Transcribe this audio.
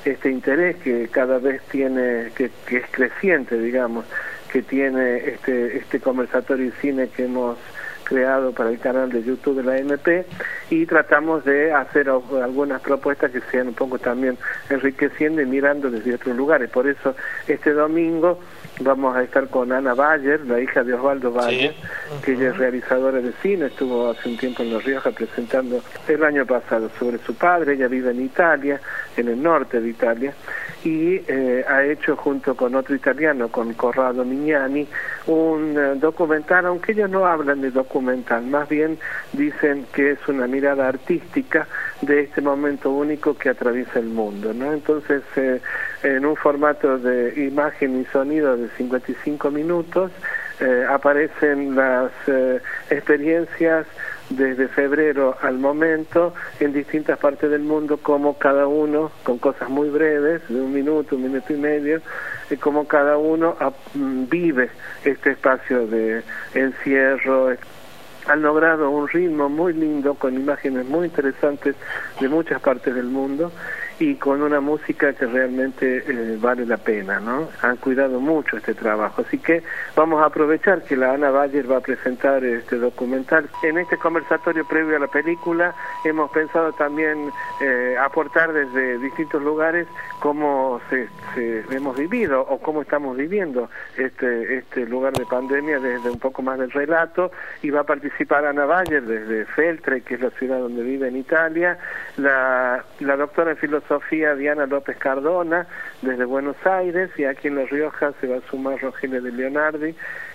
este interés que cada vez tiene, que es creciente, digamos, que tiene este conversatorio y cine que hemos creado para el canal de YouTube de la MP, y tratamos de hacer algunas propuestas que sean un poco también enriqueciendo y mirando desde otros lugares. Por eso este domingo vamos a estar con Ana Bayer, la hija de Osvaldo Bayer, sí, que ella es realizadora de cine, estuvo hace un tiempo en La Rioja presentando el año pasado sobre su padre. Ella vive en Italia, en el norte de Italia, y ha hecho junto con otro italiano, con Corrado Mignani, un documental, aunque ellos no hablan de documental, más bien dicen que es una mirada artística de este momento único que atraviesa el mundo, ¿no? Entonces, en un formato de imagen y sonido de 55 minutos, aparecen las experiencias desde febrero al momento en distintas partes del mundo, como cada uno, con cosas muy breves, de un minuto y medio, como cada uno vive este espacio de encierro. Han logrado un ritmo muy lindo, con imágenes muy interesantes de muchas partes del mundo y con una música que realmente vale la pena, ¿no? Han cuidado mucho este trabajo, así que vamos a aprovechar que la Ana Bayer va a presentar este documental. En este conversatorio previo a la película hemos pensado también aportar desde distintos lugares cómo hemos vivido o cómo estamos viviendo este lugar de pandemia desde un poco más del relato, y va a participar Ana Bayer desde Feltre, que es la ciudad donde vive en Italia, la doctora en filosofía Diana López Cardona desde Buenos Aires, y aquí en La Rioja se va a sumar Rogelio de Leonardi,